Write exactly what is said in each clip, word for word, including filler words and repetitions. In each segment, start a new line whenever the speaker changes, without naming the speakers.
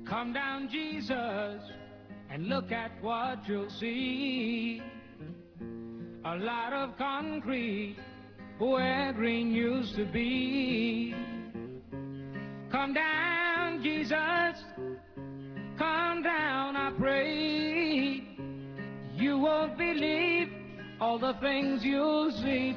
Come down, Jesus, and look at what you'll see. A lot of concrete where green used to be. Come down, Jesus, come down, I pray. You won't believe all the things you'll see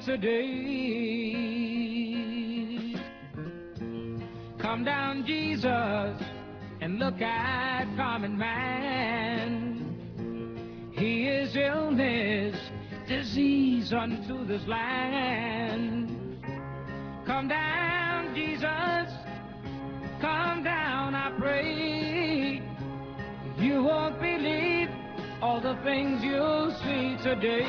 today. Come down, Jesus, and look at common man. He is illness, disease unto this land. Come down, Jesus, come down, I pray. You won't believe all the things you'll see today.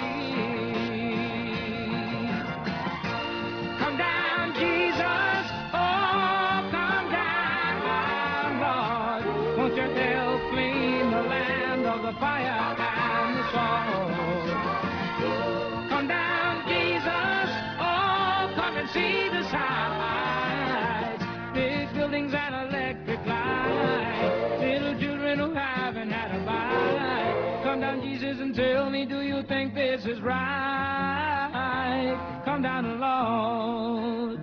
Come down, Jesus, oh, come down, Lord. Won't you help clean the land of the fire and the sword? Come down, Jesus, oh, come and see the sights. Big buildings and electric lights. Little children who haven't had a bite. Come down, Jesus, and tell me, do you think this is right? Come down, Lord.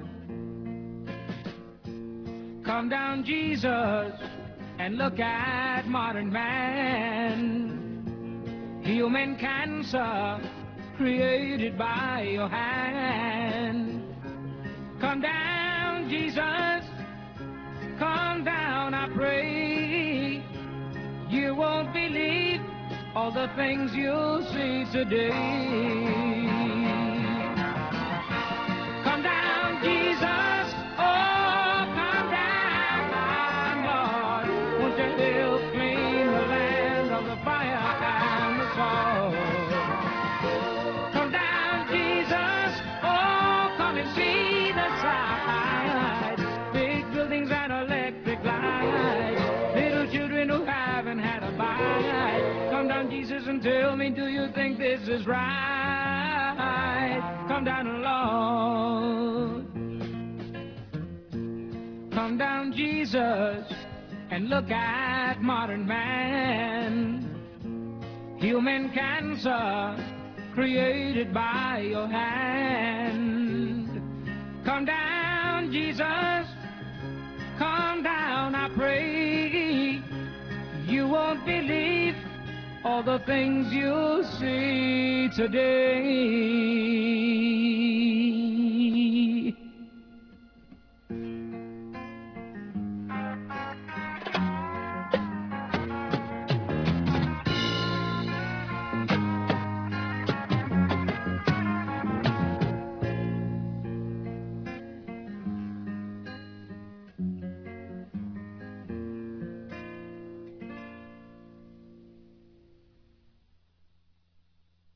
Come down, Jesus, and look at modern man. Human cancer created by your hand. Come down, Jesus, come down, I pray. You won't believe all the things you'll see today. Come down, Jesus, oh, come down, Lord. Won't you help clean the land of the fire and the sword? Come down, Jesus, oh, come and see the sights. Big buildings and electric lights. Little children who haven't had a bite. Come down, Jesus, and tell me, do you think this is right? Come down, Lord. Come down, Jesus, and look at modern man. Human cancer created by your hand. Come down, Jesus, come down, I pray. You won't believe all the things you'll see today.